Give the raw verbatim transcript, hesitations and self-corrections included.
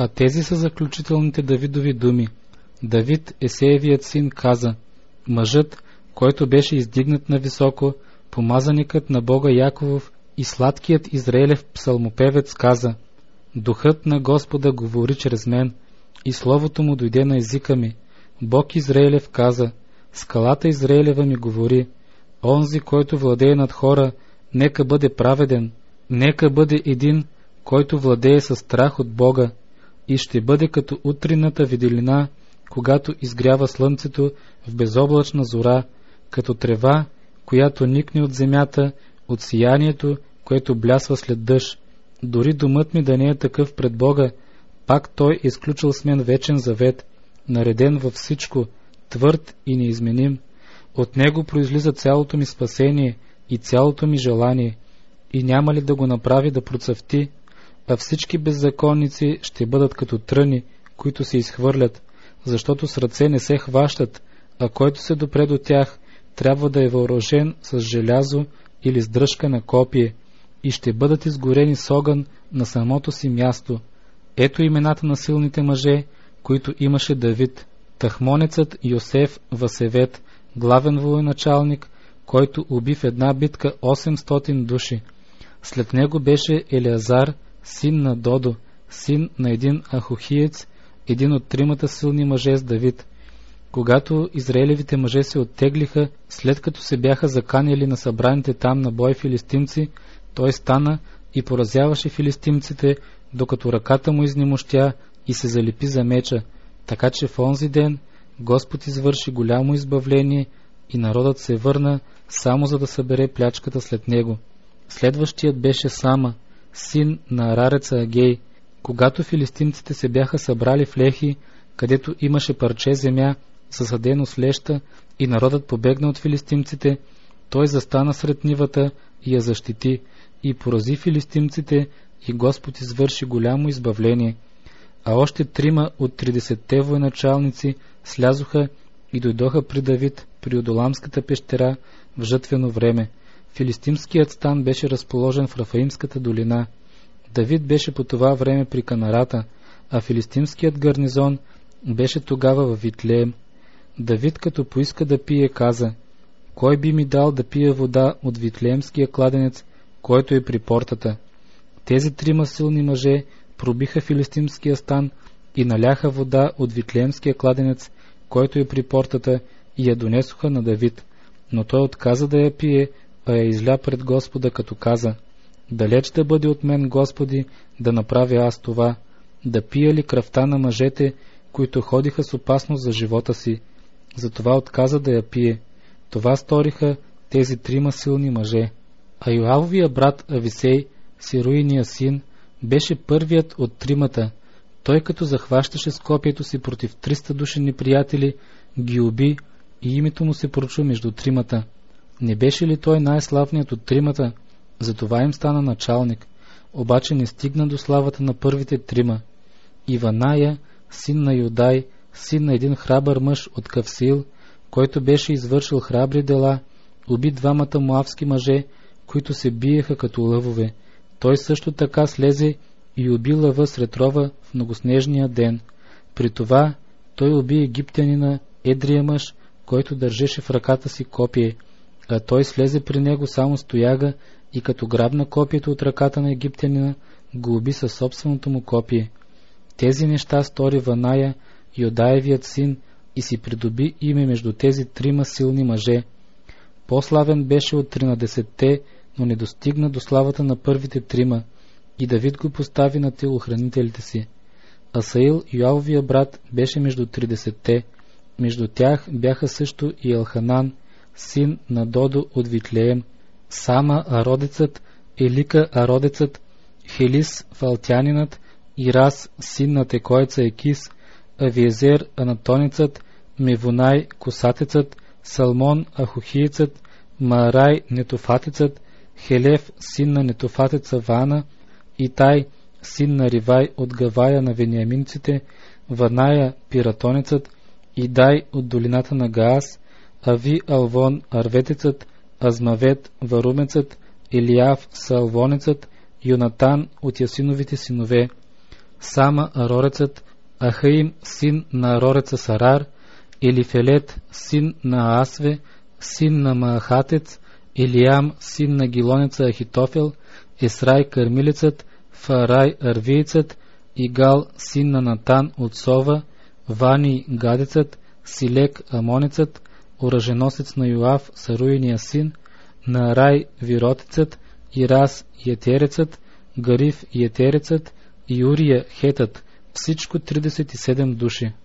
А тези са заключителните Давидови думи. Давид, Есеевият син, каза: мъжът, който беше издигнат на високо, помазаникът на Бога Яковов и сладкият Израилев псалмопевец каза: Духът на Господа говори чрез мен и словото му дойде на езика ми. Бог Израилев каза: скалата Израилева ми говори. Онзи, който владее над хора, нека бъде праведен, нека бъде един, който владее със страх от Бога, и ще бъде като утринната виделина, когато изгрява слънцето в безоблачна зора, като трева, която никне от земята, от сиянието, което блясва след дъжд. Дори думът ми да не е такъв пред Бога, пак Той е изключил с мен вечен завет, нареден във всичко, твърд и неизменим. От Него произлиза цялото ми спасение и цялото ми желание, и няма ли да го направи да процъфти, а всички беззаконници ще бъдат като тръни, които се изхвърлят, защото с ръце не се хващат, а който се допре до тях, трябва да е въоръжен с желязо или с дръжка на копие, и ще бъдат изгорени с огън на самото си място. Ето имената на силните мъже, които имаше Давид: Тахмонецът Йосеф Васевет, главен военачалник, който уби в една битка осемстотин души. След него беше Елеазар, син на Додо, син на един ахухиец, един от тримата силни мъже с Давид. Когато израелевите мъже се оттеглиха, след като се бяха заканили на събраните там на бой филистимци, той стана и поразяваше филистимците, докато ръката му изнемощя и се залепи за меча, така че в онзи ден Господ извърши голямо избавление и народът се върна само за да събере плячката след него. Следващият беше Сама, син на арареца Агей. Когато филистимците се бяха събрали в Лехи, където имаше парче земя, съсадено с леща, и народът побегна от филистимците, той застана сред нивата и я защити, и порази филистимците, и Господ извърши голямо избавление. А още трима от тридесетте военачалници слязоха и дойдоха при Давид при Одоламската пещера в жътвено време. Филистимският стан беше разположен в Рафаимската долина. Давид беше по това време при Канарата, а филистимският гарнизон беше тогава в Витлеем. Давид, като поиска да пие, каза: кой би ми дал да пия вода от Витлеемския кладенец, който е при портата? Тези трима силни мъже пробиха филистимския стан и наляха вода от Витлеемския кладенец, който е при портата, и я донесоха на Давид. Но той отказа да я пие, а я изля пред Господа, като каза: далеч да бъде от мен, Господи, да направя аз това, да пия ли кръвта на мъжете, които ходиха с опасност за живота си. Затова отказа да я пие. Това сториха тези трима силни мъже. А Йоавовия брат Ависей, Сируиния син, беше първият от тримата. Той, като захващаше с копието си против триста души неприятели, ги уби и името му се прочу между тримата. Не беше ли той най-славният от тримата? Затова им стана началник, обаче не стигна до славата на първите трима. Иваная, син на Юдай, син на един храбър мъж от Кавсил, който беше извършил храбри дела, уби двамата моавски мъже, които се биеха като лъвове. Той също така слезе и уби лъва сред рова в многоснежния ден. При това той уби египтянина, едрия мъж, който държеше в ръката си копие, а той слезе при него само с тояга и като грабна копието от ръката на египтянина, го уби със собственото му копие. Тези неща стори Ваная, Йодаевият син, и си придоби име между тези трима силни мъже. По-славен беше от тринадесетте, но не достигна до славата на първите трима, и Давид го постави на телохранителите си. Асаил, Йоавовия брат, беше между тридесетте. Между тях бяха също и Елханан, син на Додо от Витлеем, Сама ародецът, Елика ародецът, Хелис фалтянинът, Ирас, син на Текойца Екис, Авиезер анатонецът, Мевунай косатецът, Салмон ахухиецът, Маарай нетофатецът, Хелев, син на нетофатеца Вана, Итай, син на Ривай от Гавая на вениаминците, Ваная пиратонецът, Идай от долината на Гаас, Ави Алвон арветецът, Азмавет варумецът, Елиав салвонецът, Йонатан от Ясиновите синове. Сама Арорецът, Ахаим син на Арореца Сарар, Елифелет син на Асве, син на Маахатец, Елиам син на Гилонеца Ахитофел, Есрай Кармилецът, Фарай Арвиецът, Игал син на Натан от Сова, Вани Гадецът, Силек Амонецът, оръженосец на Йоав Саруиния син, Нарай Виротецът, Ирас Етерецът, Гариф Етерецът и Урия Хетът, всичко тридесет и седем души.